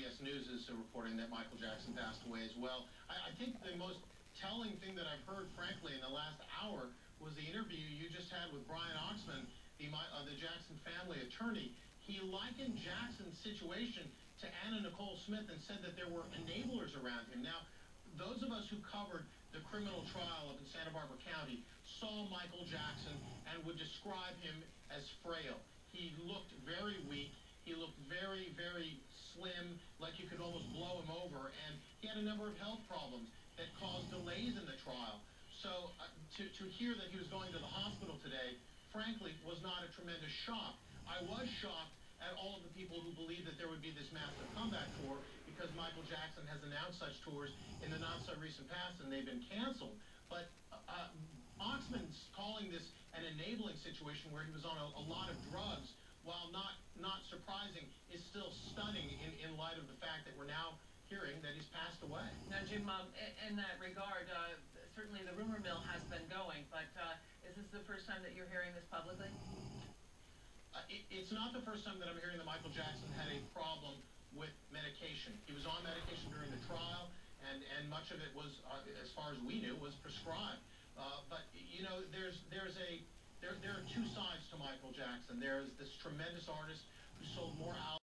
CBS News is reporting that Michael Jackson passed away as well. I think the most telling thing that I've heard, frankly, in the last hour was the interview you just had with Brian Oxman, the Jackson family attorney. He likened Jackson's situation to Anna Nicole Smith and said that there were enablers around him. Now, those of us who covered the criminal trial up in Santa Barbara County saw Michael Jackson and would describe him as frail. He looked very weak. He looked very, very slim, like you could almost blow him over, and he had a number of health problems that caused delays in the trial. So to hear that he was going to the hospital today, frankly, was not a tremendous shock. I was shocked at all of the people who believed that there would be this massive comeback tour because Michael Jackson has announced such tours in the not-so-recent past, and they've been canceled. But Oxman's calling this an enabling situation where he was on a lot of drugs, while not surprising, is still stunning in light of the fact that we're now hearing that he's passed away. Now, Jim, in that regard, certainly the rumor mill has been going, but is this the first time that you're hearing this publicly? It's not the first time that I'm hearing that Michael Jackson had a problem with medication. He was on medication during the trial, and much of it was, as far as we knew, was prescribed. But you know, there are two sides to Michael Jackson. There's this tremendous artist who sold more albums